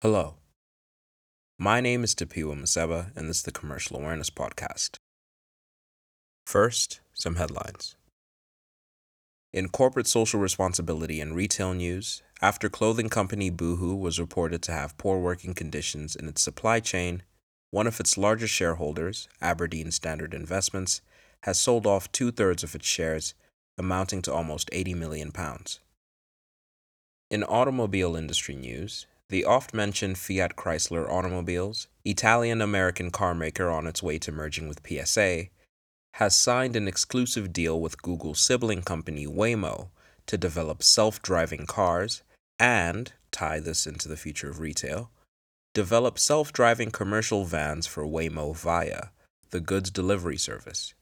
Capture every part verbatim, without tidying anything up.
Hello, my name is Tapiwa Maseba, and this is the Commercial Awareness Podcast. First, some headlines. In corporate social responsibility and retail news, after clothing company Boohoo was reported to have poor working conditions in its supply chain, one of its largest shareholders, Aberdeen Standard Investments, has sold off two-thirds of its shares, amounting to almost eighty million pounds. In automobile industry news, the oft-mentioned Fiat Chrysler Automobiles, Italian-American carmaker on its way to merging with P S A, has signed an exclusive deal with Google's sibling company Waymo to develop self-driving cars and, tie this into the future of retail, develop self-driving commercial vans for Waymo Via, the goods delivery service.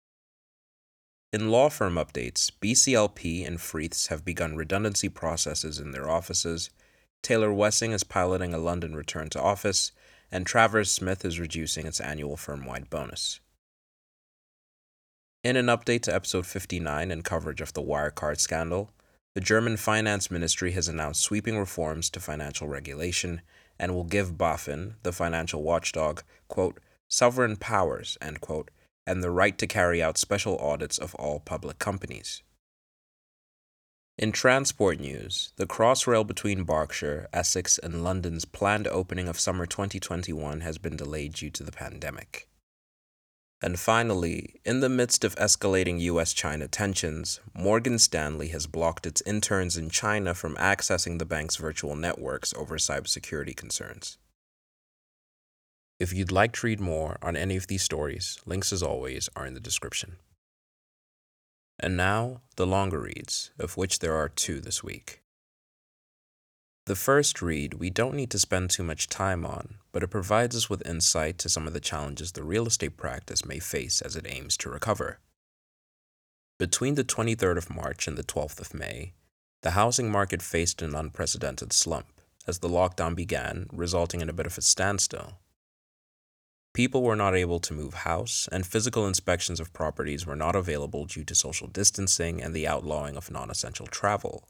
In law firm updates, B C L P and Freeths have begun redundancy processes in their offices, Taylor Wessing is piloting a London return to office, and Travers Smith is reducing its annual firm-wide bonus. In an update to episode fifty-nine and coverage of the Wirecard scandal, the German Finance Ministry has announced sweeping reforms to financial regulation and will give BaFin, the financial watchdog, quote, sovereign powers, end quote, and the right to carry out special audits of all public companies. In transport news, the Crossrail between Berkshire, Essex, and London's planned opening of summer twenty twenty-one has been delayed due to the pandemic. And finally, in the midst of escalating U S China tensions, Morgan Stanley has blocked its interns in China from accessing the bank's virtual networks over cybersecurity concerns. If you'd like to read more on any of these stories, links as always are in the description. And now, the longer reads, of which there are two this week. The first read we don't need to spend too much time on, but it provides us with insight to some of the challenges the real estate practice may face as it aims to recover. Between the twenty-third of March and the twelfth of May, the housing market faced an unprecedented slump as the lockdown began, resulting in a bit of a standstill. People were not able to move house, and physical inspections of properties were not available due to social distancing and the outlawing of non-essential travel.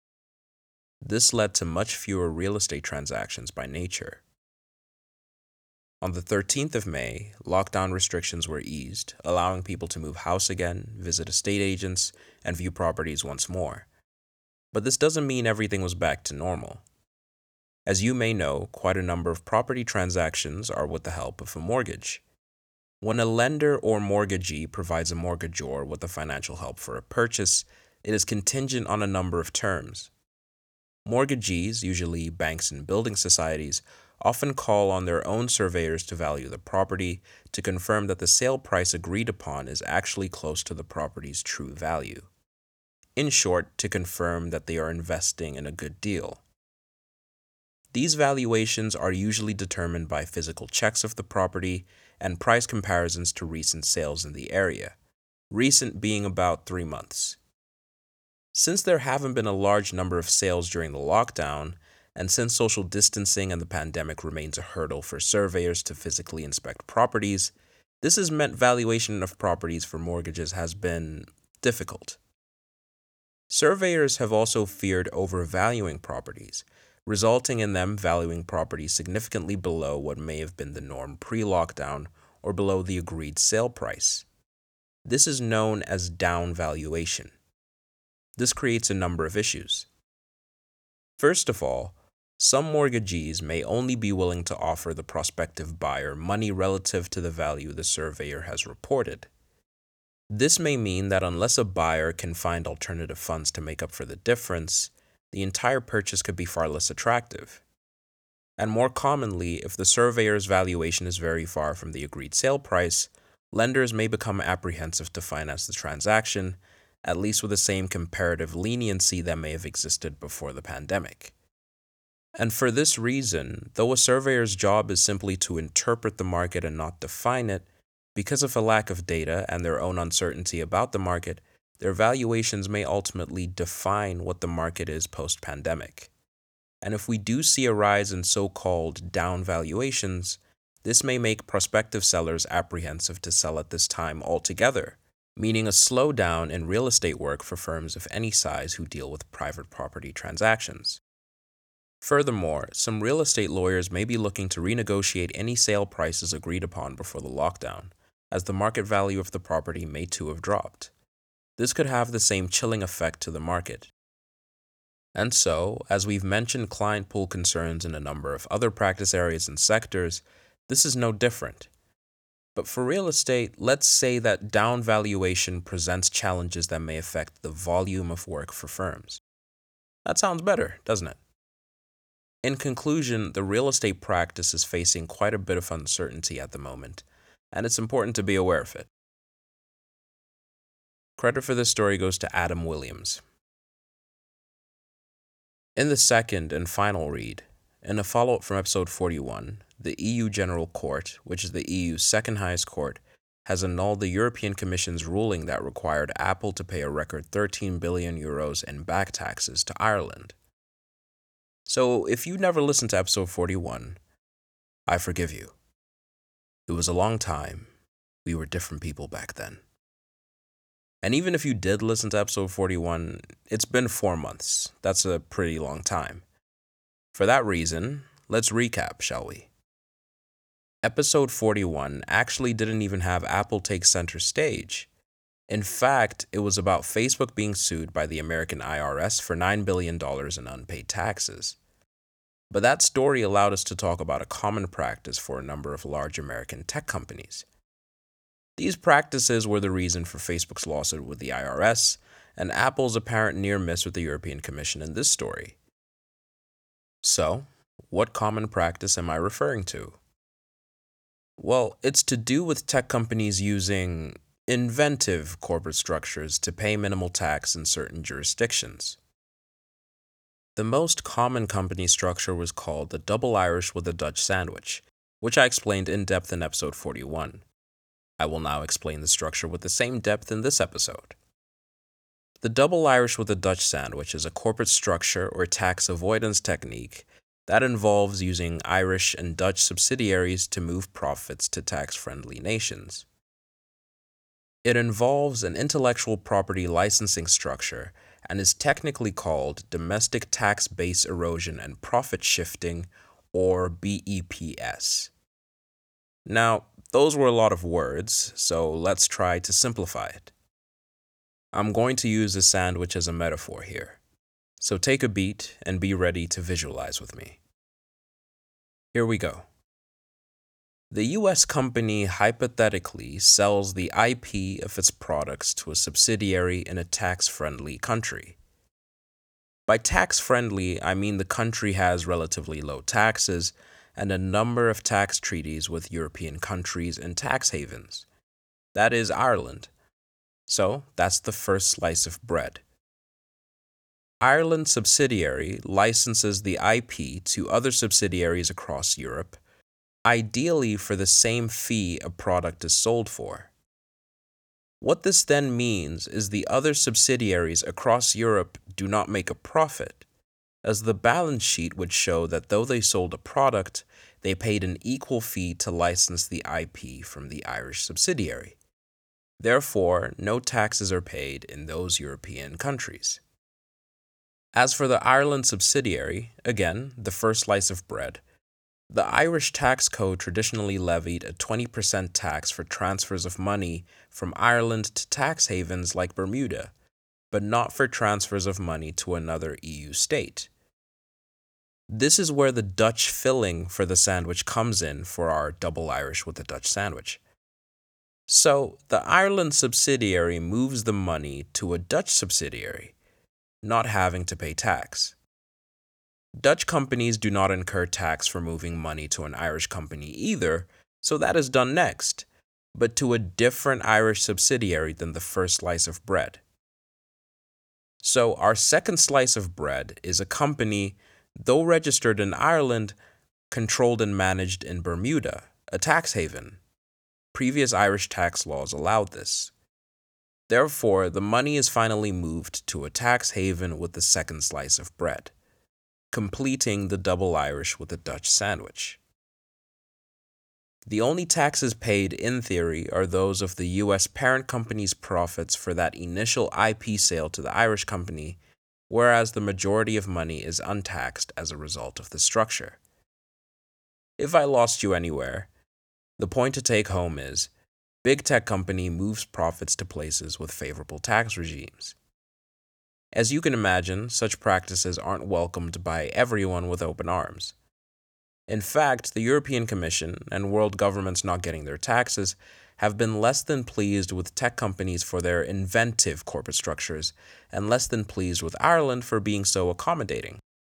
This led to much fewer real estate transactions by nature. On the thirteenth of May, lockdown restrictions were eased, allowing people to move house again, visit estate agents, and view properties once more. But this doesn't mean everything was back to normal. As you may know, quite a number of property transactions are with the help of a mortgage. When a lender or mortgagee provides a mortgagor with the financial help for a purchase, it is contingent on a number of terms. Mortgagees, usually banks and building societies, often call on their own surveyors to value the property to confirm that the sale price agreed upon is actually close to the property's true value. In short, to confirm that they are investing in a good deal. These valuations are usually determined by physical checks of the property and price comparisons to recent sales in the area, recent being about three months. Since there haven't been a large number of sales during the lockdown, and since social distancing and the pandemic remains a hurdle for surveyors to physically inspect properties, this has meant valuation of properties for mortgages has been difficult. Surveyors have also feared overvaluing properties, resulting in them valuing properties significantly below what may have been the norm pre-lockdown or below the agreed sale price. This is known as down valuation. This creates a number of issues. First of all, some mortgagees may only be willing to offer the prospective buyer money relative to the value the surveyor has reported. This may mean that unless a buyer can find alternative funds to make up for the difference, the entire purchase could be far less attractive. And more commonly, if the surveyor's valuation is very far from the agreed sale price, lenders may become apprehensive to finance the transaction, at least with the same comparative leniency that may have existed before the pandemic. And for this reason, though a surveyor's job is simply to interpret the market and not define it, because of a lack of data and their own uncertainty about the market, their valuations may ultimately define what the market is post-pandemic. And if we do see a rise in so-called down valuations, this may make prospective sellers apprehensive to sell at this time altogether, meaning a slowdown in real estate work for firms of any size who deal with private property transactions. Furthermore, some real estate lawyers may be looking to renegotiate any sale prices agreed upon before the lockdown, as the market value of the property may too have dropped. This could have the same chilling effect to the market. And so, as we've mentioned client pool concerns in a number of other practice areas and sectors, this is no different. But for real estate, let's say that down valuation presents challenges that may affect the volume of work for firms. That sounds better, doesn't it? In conclusion, the real estate practice is facing quite a bit of uncertainty at the moment, and it's important to be aware of it. Credit for this story goes to Adam Williams. In the second and final read, in a follow-up from episode forty-one, the E U General Court, which is the E U's second highest court, has annulled the European Commission's ruling that required Apple to pay a record thirteen billion euros in back taxes to Ireland. So, if you never listened to episode forty-one, I forgive you. It was a long time. We were different people back then. And even if you did listen to episode forty-one, it's been four months. That's a pretty long time. For that reason, let's recap, shall we? Episode forty-one actually didn't even have Apple take center stage. In fact, it was about Facebook being sued by the American I R S for nine billion dollars in unpaid taxes. But that story allowed us to talk about a common practice for a number of large American tech companies. These practices were the reason for Facebook's lawsuit with the I R S and Apple's apparent near miss with the European Commission in this story. So, what common practice am I referring to? Well, it's to do with tech companies using inventive corporate structures to pay minimal tax in certain jurisdictions. The most common company structure was called the double Irish with a Dutch sandwich, which I explained in depth in episode forty-one. I will now explain the structure with the same depth in this episode. The double Irish with a Dutch sandwich is a corporate structure or tax avoidance technique that involves using Irish and Dutch subsidiaries to move profits to tax-friendly nations. It involves an intellectual property licensing structure and is technically called domestic tax base erosion and profit shifting, or B E P S. Now, those were a lot of words, so let's try to simplify it. I'm going to use a sandwich as a metaphor here, so take a beat and be ready to visualize with me. Here we go. The U S company hypothetically sells the I P of its products to a subsidiary in a tax-friendly country. By tax-friendly, I mean the country has relatively low taxes and a number of tax treaties with European countries and tax havens. That is Ireland. So, that's the first slice of bread. Ireland's subsidiary licenses the I P to other subsidiaries across Europe, ideally for the same fee a product is sold for. What this then means is the other subsidiaries across Europe do not make a profit, as the balance sheet would show that though they sold a product, they paid an equal fee to license the I P from the Irish subsidiary. Therefore, no taxes are paid in those European countries. As for the Ireland subsidiary, again, the first slice of bread, the Irish tax code traditionally levied a twenty percent tax for transfers of money from Ireland to tax havens like Bermuda, but not for transfers of money to another E U state. This is where the Dutch filling for the sandwich comes in for our double Irish with a Dutch sandwich. So, the Ireland subsidiary moves the money to a Dutch subsidiary, not having to pay tax. Dutch companies do not incur tax for moving money to an Irish company either, so that is done next, but to a different Irish subsidiary than the first slice of bread. So our second slice of bread is a company, though registered in Ireland, controlled and managed in Bermuda, a tax haven. Previous Irish tax laws allowed this. Therefore, the money is finally moved to a tax haven with the second slice of bread, completing the double Irish with a Dutch sandwich. The only taxes paid in theory are those of the U S parent company's profits for that initial I P sale to the Irish company whereas the majority of money is untaxed as a result of the structure. If I lost you anywhere, the point to take home is big tech company moves profits to places with favorable tax regimes. As you can imagine, such practices aren't welcomed by everyone with open arms. In fact, the European Commission and world governments not getting their taxes have been less than pleased with tech companies for their inventive corporate structures and less than pleased with Ireland for being so accommodating.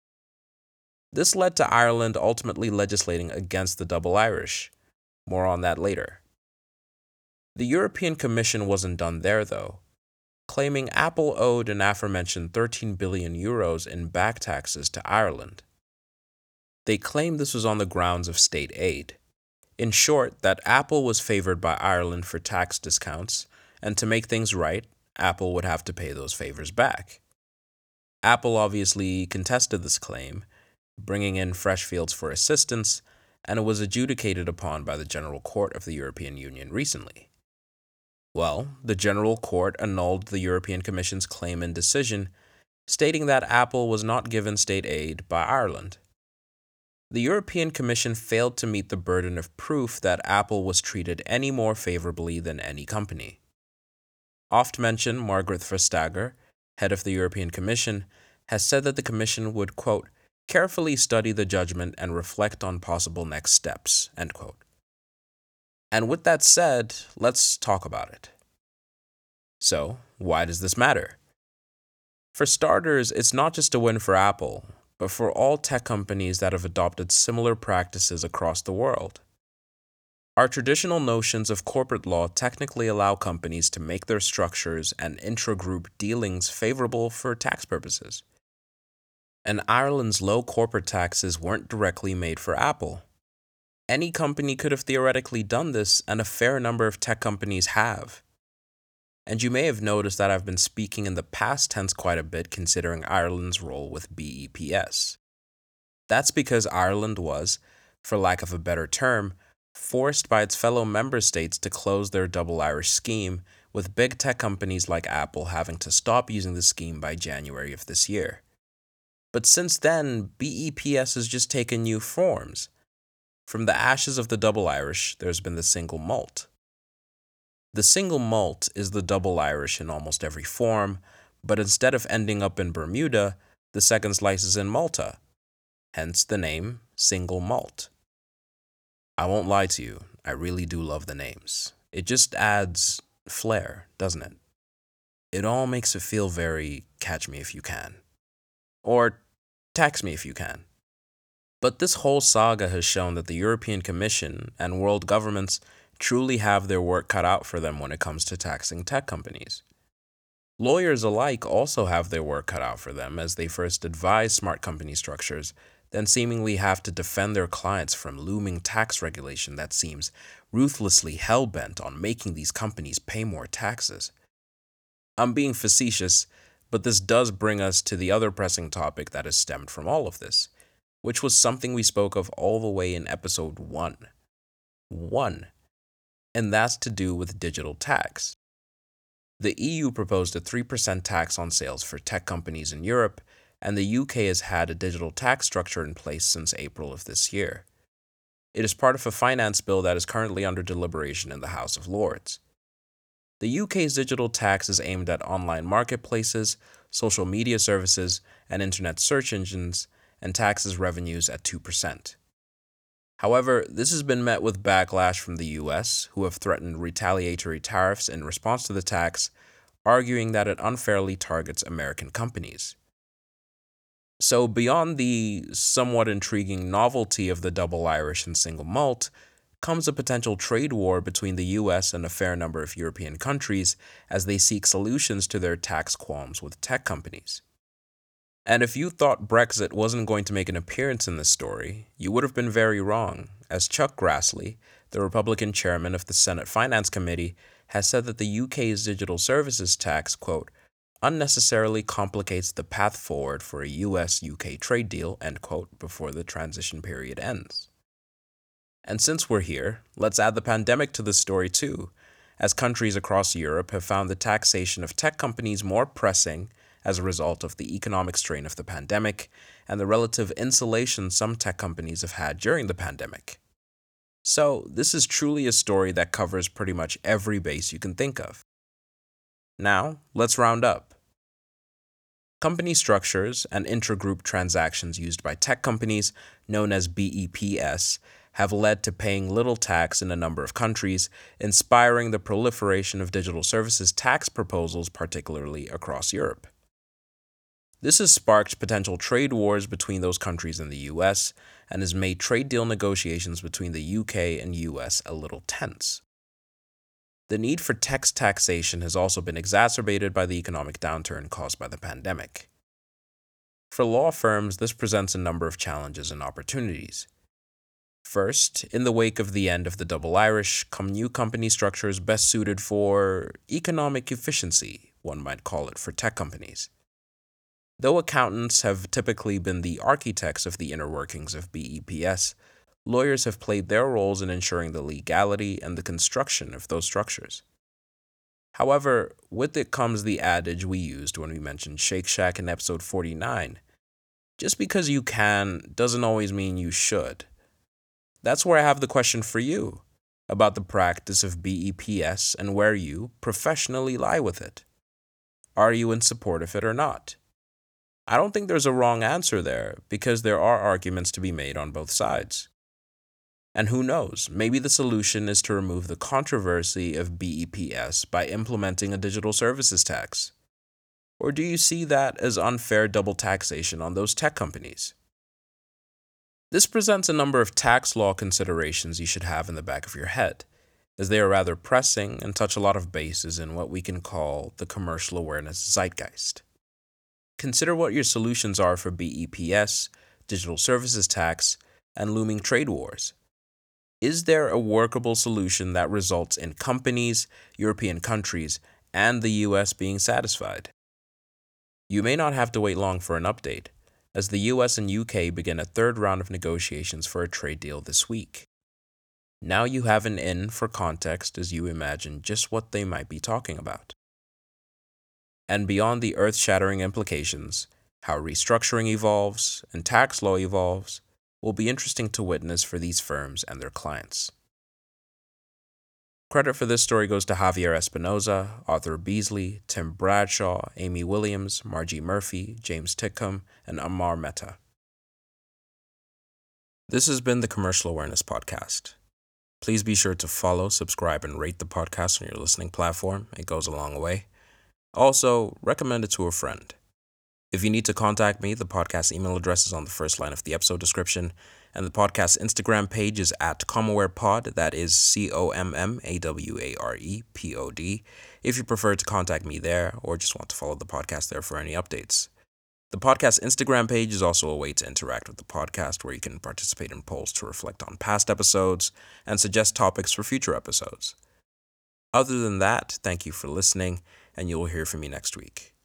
This led to Ireland ultimately legislating against the double Irish. More on that later. The European Commission wasn't done there, though, claiming Apple owed an aforementioned thirteen billion euros in back taxes to Ireland. They claimed this was on the grounds of state aid. In short, that Apple was favored by Ireland for tax discounts, and to make things right, Apple would have to pay those favors back. Apple obviously contested this claim, bringing in Freshfields for assistance, and it was adjudicated upon by the General Court of the European Union recently. Well, the General Court annulled the European Commission's claim and decision, stating that Apple was not given state aid by Ireland. The European Commission failed to meet the burden of proof that Apple was treated any more favorably than any company. Oft-mentioned Margrethe Vestager, head of the European Commission, has said that the Commission would, quote, carefully study the judgment and reflect on possible next steps, end quote. And with that said, let's talk about it. So, why does this matter? For starters, it's not just a win for Apple, but for all tech companies that have adopted similar practices across the world. Our traditional notions of corporate law technically allow companies to make their structures and intra-group dealings favorable for tax purposes. And Ireland's low corporate taxes weren't directly made for Apple. Any company could have theoretically done this, and a fair number of tech companies have. And you may have noticed that I've been speaking in the past tense quite a bit considering Ireland's role with B E P S. That's because Ireland was, for lack of a better term, forced by its fellow member states to close their double Irish scheme, with big tech companies like Apple having to stop using the scheme by January of this year. But since then, B E P S has just taken new forms. From the ashes of the double Irish, there's been the single malt. The single malt is the double Irish in almost every form, but instead of ending up in Bermuda, the second slice is in Malta, hence the name single malt. I won't lie to you, I really do love the names. It just adds flair, doesn't it? It all makes it feel very catch me if you can. Or tax me if you can. But this whole saga has shown that the European Commission and world governments truly have their work cut out for them when it comes to taxing tech companies. Lawyers alike also have their work cut out for them as they first advise smart company structures, then seemingly have to defend their clients from looming tax regulation that seems ruthlessly hell-bent on making these companies pay more taxes. I'm being facetious, but this does bring us to the other pressing topic that has stemmed from all of this, which was something we spoke of all the way in episode one. One. And that's to do with digital tax. The E U proposed a three percent tax on sales for tech companies in Europe, and the U K has had a digital tax structure in place since April of this year. It is part of a finance bill that is currently under deliberation in the House of Lords. The U K's digital tax is aimed at online marketplaces, social media services, and internet search engines, and taxes revenues at two percent. However, this has been met with backlash from the U S, who have threatened retaliatory tariffs in response to the tax, arguing that it unfairly targets American companies. So beyond the somewhat intriguing novelty of the double Irish and single malt, comes a potential trade war between the U S and a fair number of European countries as they seek solutions to their tax qualms with tech companies. And if you thought Brexit wasn't going to make an appearance in this story, you would have been very wrong, as Chuck Grassley, the Republican chairman of the Senate Finance Committee, has said that the U K's digital services tax, quote, unnecessarily complicates the path forward for a U S U K trade deal, end quote, before the transition period ends. And since we're here, let's add the pandemic to this story too, as countries across Europe have found the taxation of tech companies more pressing as a result of the economic strain of the pandemic and the relative insulation some tech companies have had during the pandemic. So, this is truly a story that covers pretty much every base you can think of. Now, let's round up. Company structures and intragroup transactions used by tech companies, known as B E P S, have led to paying little tax in a number of countries, inspiring the proliferation of digital services tax proposals, particularly across Europe. This has sparked potential trade wars between those countries and the U S, and has made trade deal negotiations between the U K and U S a little tense. The need for tax taxation has also been exacerbated by the economic downturn caused by the pandemic. For law firms, this presents a number of challenges and opportunities. First, in the wake of the end of the double Irish, come new company structures best suited for economic efficiency, one might call it, for tech companies. Though accountants have typically been the architects of the inner workings of B E P S, lawyers have played their roles in ensuring the legality and the construction of those structures. However, with it comes the adage we used when we mentioned Shake Shack in episode forty-nine. Just because you can doesn't always mean you should. That's where I have the question for you about the practice of B E P S and where you professionally lie with it. Are you in support of it or not? I don't think there's a wrong answer there because there are arguments to be made on both sides. And who knows, maybe the solution is to remove the controversy of B E P S by implementing a digital services tax. Or do you see that as unfair double taxation on those tech companies? This presents a number of tax law considerations you should have in the back of your head, as they are rather pressing and touch a lot of bases in what we can call the commercial awareness zeitgeist. Consider what your solutions are for B E P S, digital services tax, and looming trade wars. Is there a workable solution that results in companies, European countries, and the U S being satisfied? You may not have to wait long for an update, as the U S and U K begin a third round of negotiations for a trade deal this week. Now you have an in for context as you imagine just what they might be talking about. And beyond the earth-shattering implications, how restructuring evolves and tax law evolves will be interesting to witness for these firms and their clients. Credit for this story goes to Javier Espinoza, Arthur Beasley, Tim Bradshaw, Amy Williams, Margie Murphy, James Titcomb, and Ammar Mehta. This has been the Commercial Awareness Podcast. Please be sure to follow, subscribe, and rate the podcast on your listening platform. It goes a long way. Also, recommend it to a friend. If you need to contact me, the podcast email address is on the first line of the episode description, and the podcast Instagram page is at ComAwarePod, that is C O M M A W A R E P O D, if you prefer to contact me there or just want to follow the podcast there for any updates. The podcast Instagram page is also a way to interact with the podcast where you can participate in polls to reflect on past episodes and suggest topics for future episodes. Other than that, thank you for listening, and you will hear from me next week.